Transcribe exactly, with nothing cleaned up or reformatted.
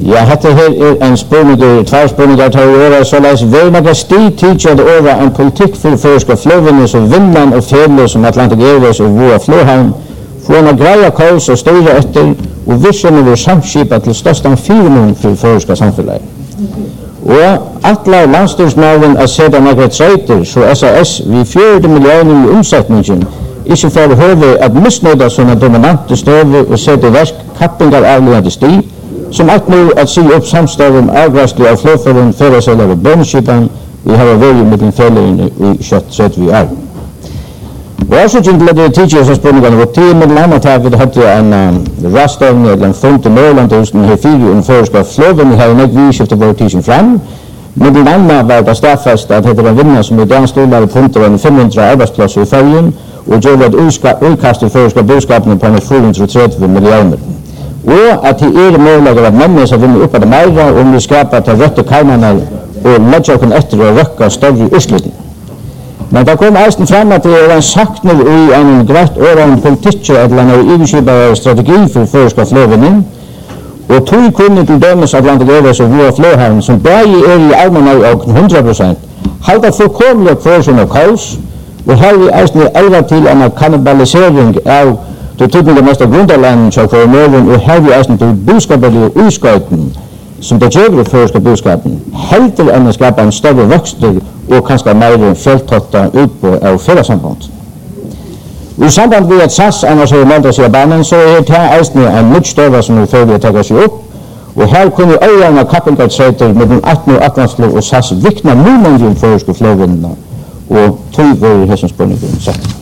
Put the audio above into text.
Ja, dette her er en spørninger, tvær spørninger til å gjøre, såleis vil man sti tidligere det året en politikk for førske fløvene som Vinland og Fele som Atlantic Airways og Voa Flåhavn får en greia kurs og styre etter og visjonen vil samskipet til største firmen for førske samfunnet. Og atler landstyrsmaven er sett av noen treiter, så S A S vi fjørde millioner i omsetningen ikke for å høre at misnøyde sånne dominante støve og sette i verk kappingar avledende sti, som alt nå at si opp samstaven avgrastlig av flåføren, føreseller og bønnskipen vi har vært med den fellene i kjøtt sett vi er. Og også til det tidligere så spørningene var tid med landet her vi hadde en uh, rastøvne eller en fund til Nørlandhusen her fire om føreska flåven vi har nok vi skiftet vår tidsen frem. Med den landet var det stadfest at det var vinner som i dag stålar punkter enn fem hundre arbeidsplasser i følgen og gjør et utkast i føreska budskapene på en fire hundre og tretti millioner. Og at det er mulig at mennesker vinner opp av det meira om vi skaper til røtte karmene og legger oss etter å røkke større utslutning. Men det kom eisen frem at det er en sakner i en greit årene politikk eller en iverskipet strategi for føreska flåvene og tog kunne til dømes Atlantic Airways og Voa Flåhavn som bare er i allmenn og hundre prosent halda fullkomlig kvørsjon og kaos og her vi eisen er elva til en kannibalisering av det tydelig mest av grunderlandet til koroneren og her vi eisen til budskapet og utskøyten som det gjør føreska budskapen helter enn å skapa en større vokster og kanskje mer felttotta utpå av fellesamband. I samband med at S A S annars har meldt seg av banen, så er det eisne en nytt støve som er ferdig å ta seg opp, og her kunne øyene kappingartseiter med den attende Atlantsflå og S A S vikna munnen i føreske flåvindene, og tog var i hessens spørningen sett.